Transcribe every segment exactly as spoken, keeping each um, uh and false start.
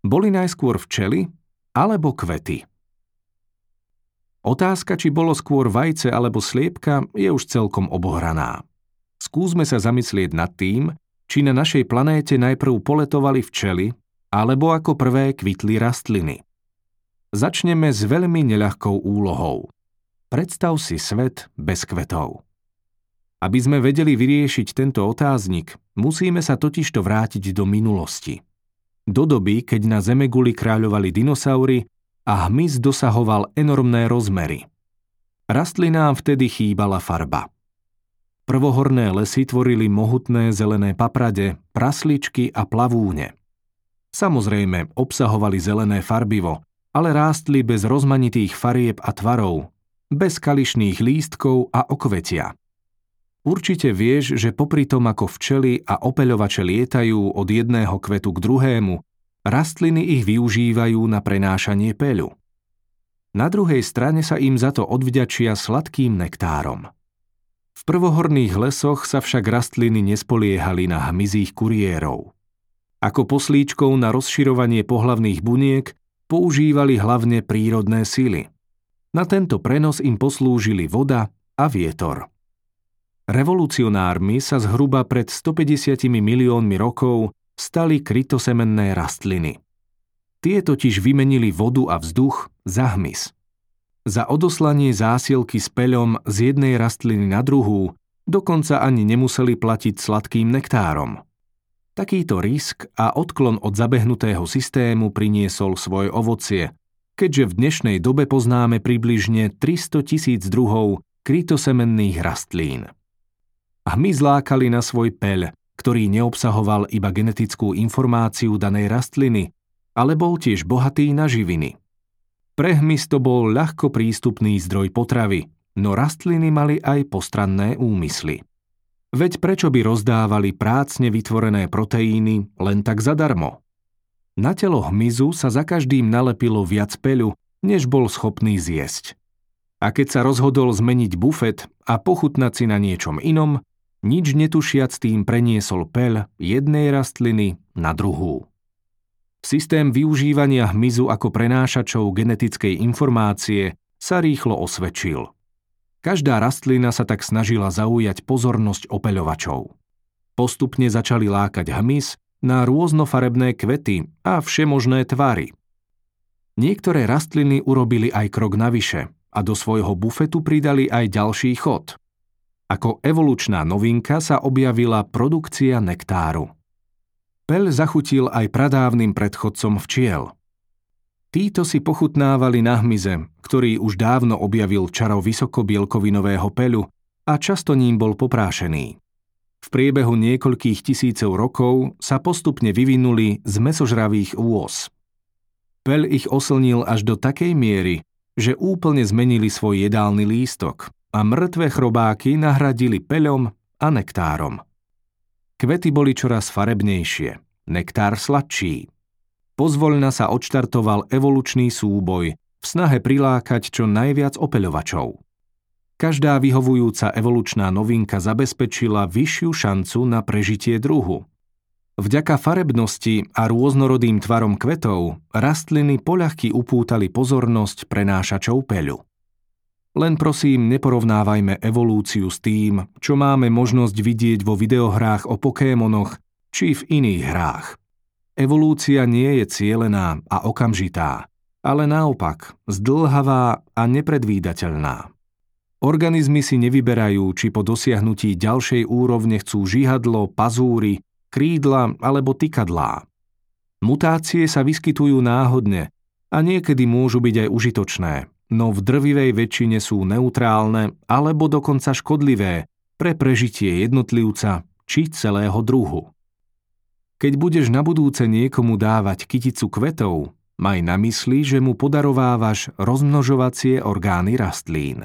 Boli najskôr včely alebo kvety? Otázka, či bolo skôr vajce alebo sliepka, je už celkom obohraná. Skúsme sa zamyslieť nad tým, či na našej planéte najprv poletovali včely, alebo ako prvé kvitli rastliny. Začneme s veľmi neľahkou úlohou. Predstav si svet bez kvetov. Aby sme vedeli vyriešiť tento otáznik, musíme sa totižto vrátiť do minulosti. Do doby, keď na Zemeguli kráľovali dinosaury a hmyz dosahoval enormné rozmery. Rastlinám vtedy chýbala farba. Prvohorné lesy tvorili mohutné zelené paprade, prasličky a plavúne. Samozrejme, obsahovali zelené farbivo, ale rástli bez rozmanitých farieb a tvarov, bez kališných lístkov a okvetia. Určite vieš, že popri tom, ako včely a opeľovače lietajú od jedného kvetu k druhému, rastliny ich využívajú na prenášanie peľu. Na druhej strane sa im za to odvďačia sladkým nektárom. V prvohorných lesoch sa však rastliny nespoliehali na hmyzích kuriérov. Ako poslíčkou na rozširovanie pohlavných buniek používali hlavne prírodné sily. Na tento prenos im poslúžili voda a vietor. Revolucionármi sa zhruba pred stopäťdesiatimi miliónmi rokov stali krytosemenné rastliny. Tie totiž vymenili vodu a vzduch za hmyz. Za odoslanie zásielky s peľom z jednej rastliny na druhú dokonca ani nemuseli platiť sladkým nektárom. Takýto risk a odklon od zabehnutého systému priniesol svoje ovocie, keďže v dnešnej dobe poznáme približne tristotisíc druhov krytosemenných rastlín. Hmyz lákali na svoj peľ, ktorý neobsahoval iba genetickú informáciu danej rastliny, ale bol tiež bohatý na živiny. Pre hmyz to bol ľahko prístupný zdroj potravy, no rastliny mali aj postranné úmysly. Veď prečo by rozdávali prácne vytvorené proteíny len tak zadarmo? Na telo hmyzu sa za každým nalepilo viac peľu, než bol schopný zjesť. A keď sa rozhodol zmeniť bufet a pochutnať si na niečom inom, nič netušiac tým preniesol peľ jednej rastliny na druhú. Systém využívania hmyzu ako prenášačov genetickej informácie sa rýchlo osvedčil. Každá rastlina sa tak snažila zaujať pozornosť opeľovačov. Postupne začali lákať hmyz na rôznofarebné kvety a všemožné tvary. Niektoré rastliny urobili aj krok navyše a do svojho bufetu pridali aj ďalší chod. Ako evolučná novinka sa objavila produkcia nektáru. Peľ zachutil aj pradávnym predchodcom včiel. Títo si pochutnávali na hmyze, ktorý už dávno objavil čaro vysokobielkovinového peľu a často ním bol poprášený. V priebehu niekoľkých tisícov rokov sa postupne vyvinuli z mäsožravých ôz. Peľ ich oslnil až do takej miery, že úplne zmenili svoj jedálny lístok a mŕtve chrobáky nahradili peľom a nektárom. Kvety boli čoraz farebnejšie, nektár sladší. Pozvoľna sa odštartoval evolučný súboj v snahe prilákať čo najviac opeľovačov. Každá vyhovujúca evolučná novinka zabezpečila vyššiu šancu na prežitie druhu. Vďaka farebnosti a rôznorodým tvarom kvetov rastliny poľahky upútali pozornosť prenášačov peľu. Len prosím, neporovnávajme evolúciu s tým, čo máme možnosť vidieť vo videohrách o Pokémonoch či v iných hrách. Evolúcia nie je cielená a okamžitá, ale naopak zdĺhavá a nepredvídateľná. Organizmy si nevyberajú, či po dosiahnutí ďalšej úrovne chcú žihadlo, pazúry, krídla alebo tykadlá. Mutácie sa vyskytujú náhodne a niekedy môžu byť aj užitočné, no v drvivej väčšine sú neutrálne alebo dokonca škodlivé pre prežitie jednotlivca či celého druhu. Keď budeš na budúce niekomu dávať kyticu kvetov, maj na mysli, že mu podarovávaš rozmnožovacie orgány rastlín.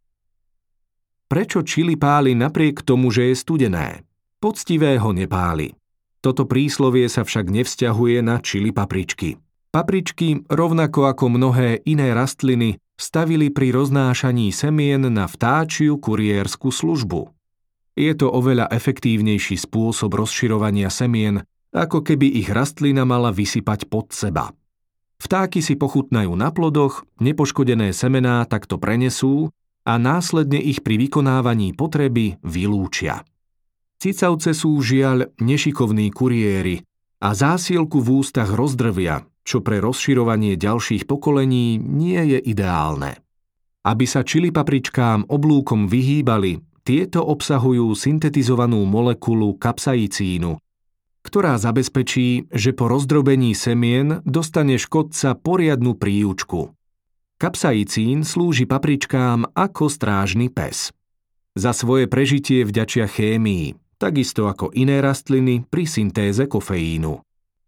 Prečo čili páli napriek tomu, že je studené? Poctivé ho nepáli. Toto príslovie sa však nevzťahuje na čili papričky. Papričky, rovnako ako mnohé iné rastliny, stavili pri roznášaní semien na vtáčiu kuriérsku službu. Je to oveľa efektívnejší spôsob rozširovania semien ako keby ich rastlina mala vysypať pod seba. Vtáky si pochutnajú na plodoch, nepoškodené semená takto prenesú a následne ich pri vykonávaní potreby vylúčia. Cicavce sú žiaľ nešikovní kuriéri a zásielku v ústach rozdrvia, čo pre rozširovanie ďalších pokolení nie je ideálne. Aby sa čili papričkám oblúkom vyhýbali, tieto obsahujú syntetizovanú molekulu kapsaicínu, ktorá zabezpečí, že po rozdrobení semien dostane škodca poriadnu príučku. Kapsaicín slúži papričkám ako strážny pes. Za svoje prežitie vďačia chémii, takisto ako iné rastliny pri syntéze kofeínu.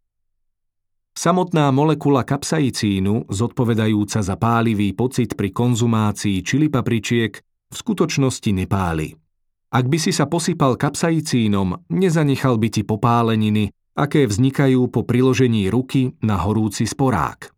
Samotná molekula kapsaicínu, zodpovedajúca za pálivý pocit pri konzumácii čili papričiek, v skutočnosti nepáli. Ak by si sa posypal kapsaicínom, nezanechal by ti popáleniny, aké vznikajú po priložení ruky na horúci sporák.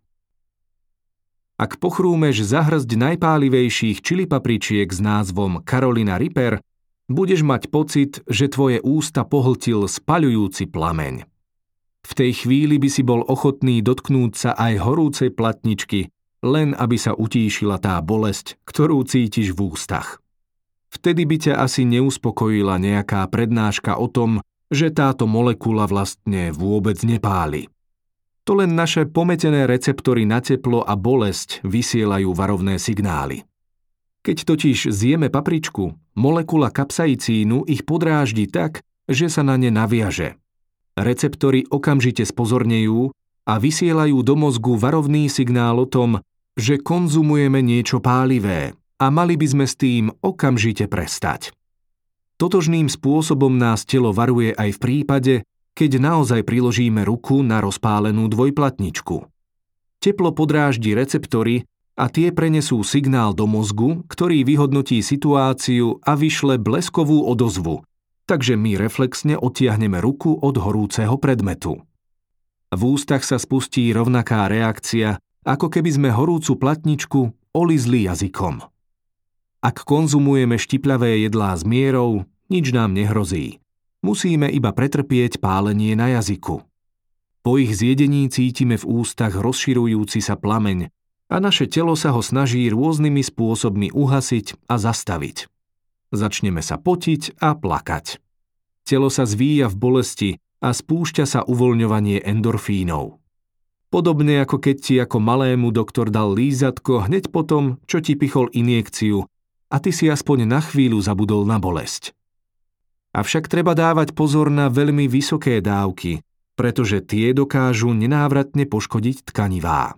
Ak pochrúmeš za hŕsť najpálivejších čili papričiek s názvom Carolina Reaper, budeš mať pocit, že tvoje ústa pohltil spaľujúci plameň. V tej chvíli by si bol ochotný dotknúť sa aj horúcej platničky, len aby sa utíšila tá bolesť, ktorú cítiš v ústach. Vtedy by ťa asi neuspokojila nejaká prednáška o tom, že táto molekula vlastne vôbec nepáli. To len naše pometené receptory na teplo a bolesť vysielajú varovné signály. Keď totiž zjeme papričku, molekula kapsaicínu ich podráždi tak, že sa na ne naviaže. Receptory okamžite spozornejú a vysielajú do mozgu varovný signál o tom, že konzumujeme niečo pálivé a mali by sme s tým okamžite prestať. Totožným spôsobom nás telo varuje aj v prípade, keď naozaj priložíme ruku na rozpálenú dvojplatničku. Teplo podráždi receptory a tie prenesú signál do mozgu, ktorý vyhodnotí situáciu a vyšle bleskovú odozvu, takže my reflexne odtiahneme ruku od horúceho predmetu. V ústach sa spustí rovnaká reakcia, ako keby sme horúcu platničku olizli jazykom. Ak konzumujeme štipľavé jedlá s mierou, nič nám nehrozí. Musíme iba pretrpieť pálenie na jazyku. Po ich zjedení cítime v ústach rozširujúci sa plameň a naše telo sa ho snaží rôznymi spôsobmi uhasiť a zastaviť. Začneme sa potiť a plakať. Telo sa zvíja v bolesti a spúšťa sa uvoľňovanie endorfínov. Podobne ako keď ti ako malému doktor dal lízatko hneď potom, čo ti pichol injekciu a ty si aspoň na chvíľu zabudol na bolesť. Avšak treba dávať pozor na veľmi vysoké dávky, pretože tie dokážu nenávratne poškodiť tkanivá.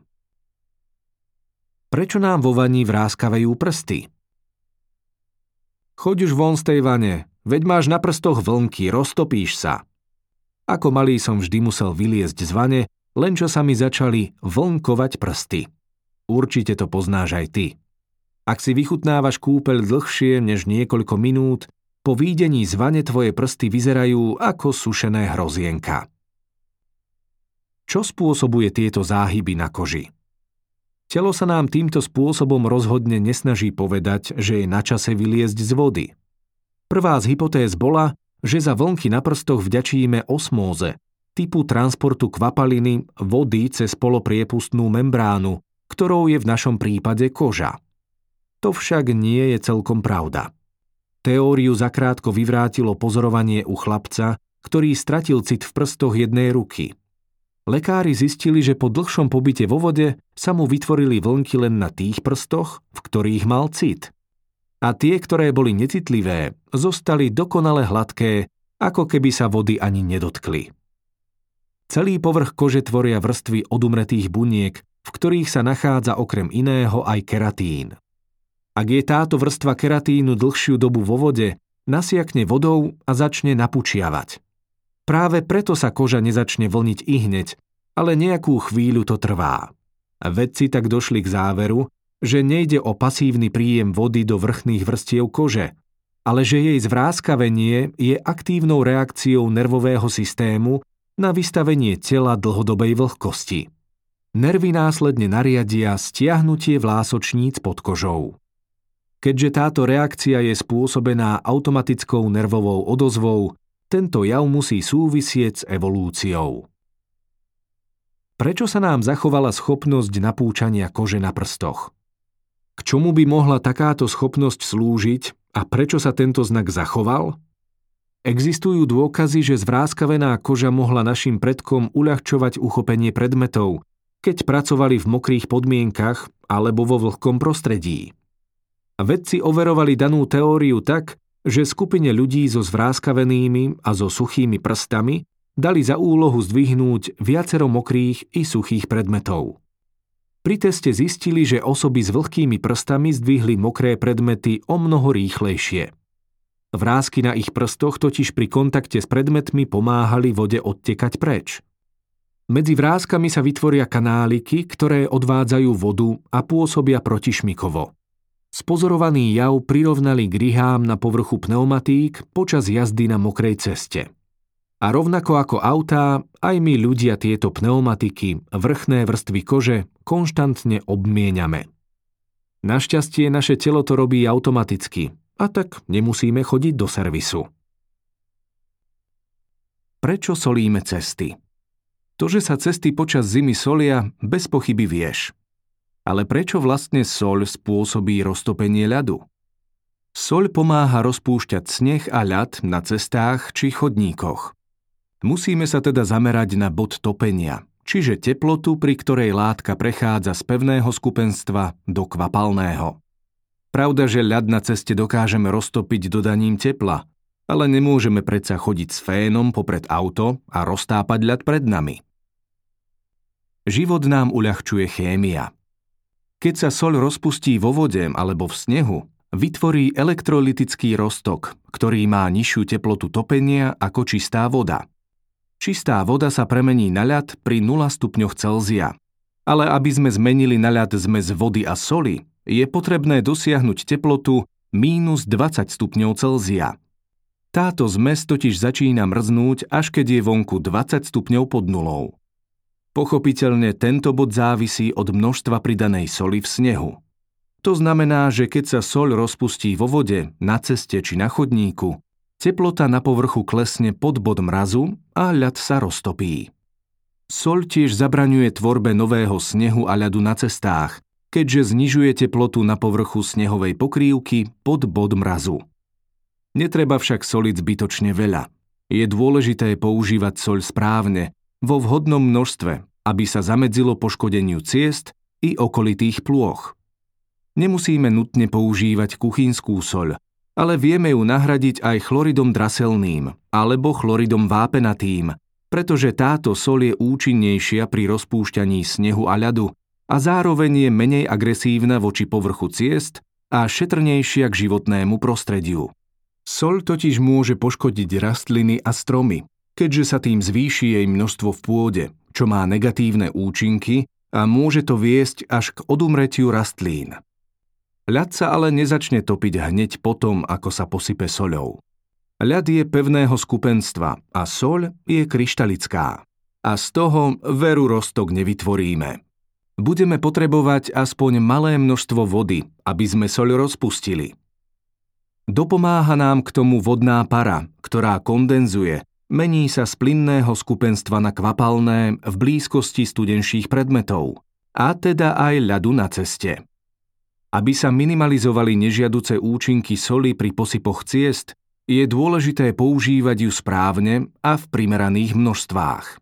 Prečo nám vo vani vráskavajú prsty? Choď už von z tej vane, veď máš na prstoch vlnky, roztopíš sa. Ako malý som vždy musel vyliezť z vane, len čo sa mi začali vlnkovať prsty. Určite to poznáš aj ty. Ak si vychutnávaš kúpeľ dlhšie než niekoľko minút, po výjdení z vane tvoje prsty vyzerajú ako sušené hrozienka. Čo spôsobuje tieto záhyby na koži? Telo sa nám týmto spôsobom rozhodne nesnaží povedať, že je na čase vyliezť z vody. Prvá z hypotéz bola, že za vlnky na prstoch vďačíme osmóze, typu transportu kvapaliny vody cez polopriepustnú membránu, ktorou je v našom prípade koža. To však nie je celkom pravda. Teóriu zakrátko vyvrátilo pozorovanie u chlapca, ktorý stratil cit v prstoch jednej ruky. Lekári zistili, že po dlhšom pobyte vo vode sa mu vytvorili vlnky len na tých prstoch, v ktorých mal cit. A tie, ktoré boli necitlivé, zostali dokonale hladké, ako keby sa vody ani nedotkli. Celý povrch kože tvoria vrstvy odumretých buniek, v ktorých sa nachádza okrem iného aj keratín. Ak je táto vrstva keratínu dlhšiu dobu vo vode, nasiakne vodou a začne napučiavať. Práve preto sa koža nezačne vlniť ihneď, ale nejakú chvíľu to trvá. Vedci tak došli k záveru, že nejde o pasívny príjem vody do vrchných vrstiev kože, ale že jej zvráskavenie je aktívnou reakciou nervového systému na vystavenie tela dlhodobej vlhkosti. Nervy následne nariadia stiahnutie vlásočníc pod kožou. Keďže táto reakcia je spôsobená automatickou nervovou odozvou, tento jav musí súvisieť s evolúciou. Prečo sa nám zachovala schopnosť napúčania kože na prstoch? K čomu by mohla takáto schopnosť slúžiť a prečo sa tento znak zachoval? Existujú dôkazy, že zvráskavená koža mohla našim predkom uľahčovať uchopenie predmetov, keď pracovali v mokrých podmienkach alebo vo vlhkom prostredí. Vedci overovali danú teóriu tak, že skupine ľudí so zvráskavenými a so suchými prstami dali za úlohu zdvihnúť viacero mokrých i suchých predmetov. Pri teste zistili, že osoby s vlhkými prstami zdvihli mokré predmety o mnoho rýchlejšie. Vrásky na ich prstoch totiž pri kontakte s predmetmi pomáhali vode odtekať preč. Medzi vrázkami sa vytvoria kanáliky, ktoré odvádzajú vodu a pôsobia protišmykovo. Spozorovaný jav prirovnali k rihám na povrchu pneumatík počas jazdy na mokrej ceste. A rovnako ako autá, aj my ľudia tieto pneumatiky, vrchné vrstvy kože, konštantne obmieniame. Našťastie naše telo to robí automaticky, a tak nemusíme chodiť do servisu. Prečo solíme cesty? To, že sa cesty počas zimy solia, bez pochyby vieš. Ale prečo vlastne soľ spôsobí roztopenie ľadu? Soľ pomáha rozpúšťať sneh a ľad na cestách či chodníkoch. Musíme sa teda zamerať na bod topenia, čiže teplotu, pri ktorej látka prechádza z pevného skupenstva do kvapalného. Pravda, že ľad na ceste dokážeme roztopiť dodaním tepla, ale nemôžeme predsa chodiť s fénom popred auto a roztápať ľad pred nami. Život nám uľahčuje chémia. Keď sa soľ rozpustí vo vode alebo v snehu, vytvorí elektrolytický roztok, ktorý má nižšiu teplotu topenia ako čistá voda. Čistá voda sa premení na ľad pri nula stupňoch Celzia. Ale aby sme zmenili na ľad zmes vody a soli, je potrebné dosiahnuť teplotu mínus dvadsať stupňov Celzia. Táto zmes totiž začína mrznúť, až keď je vonku dvadsať stupňov pod nulou. Pochopiteľne tento bod závisí od množstva pridanej soli v snehu. To znamená, že keď sa soľ rozpustí vo vode, na ceste či na chodníku, teplota na povrchu klesne pod bod mrazu a ľad sa roztopí. Soľ tiež zabraňuje tvorbe nového snehu a ľadu na cestách, keďže znižuje teplotu na povrchu snehovej pokrývky pod bod mrazu. Netreba však soliť zbytočne veľa. Je dôležité používať soľ správne, vo vhodnom množstve, aby sa zamedzilo poškodeniu ciest i okolitých plôch. Nemusíme nutne používať kuchynskú soľ, ale vieme ju nahradiť aj chloridom draselným alebo chloridom vápenatým, pretože táto soľ je účinnejšia pri rozpúšťaní snehu a ľadu a zároveň je menej agresívna voči povrchu ciest a šetrnejšia k životnému prostrediu. Soľ totiž môže poškodiť rastliny a stromy, keďže sa tým zvýši jej množstvo v pôde, čo má negatívne účinky a môže to viesť až k odumretiu rastlín. Ľad sa ale nezačne topiť hneď potom, ako sa posype soľou. Ľad je pevného skupenstva a soľ je kryštalická. A z toho veru roztok nevytvoríme. Budeme potrebovať aspoň malé množstvo vody, aby sme soľ rozpustili. Dopomáha nám k tomu vodná para, ktorá kondenzuje, mení sa z plynného skupenstva na kvapalné v blízkosti studenších predmetov, a teda aj ľadu na ceste. Aby sa minimalizovali nežiaduce účinky soli pri posypoch ciest, je dôležité používať ju správne a v primeraných množstvách.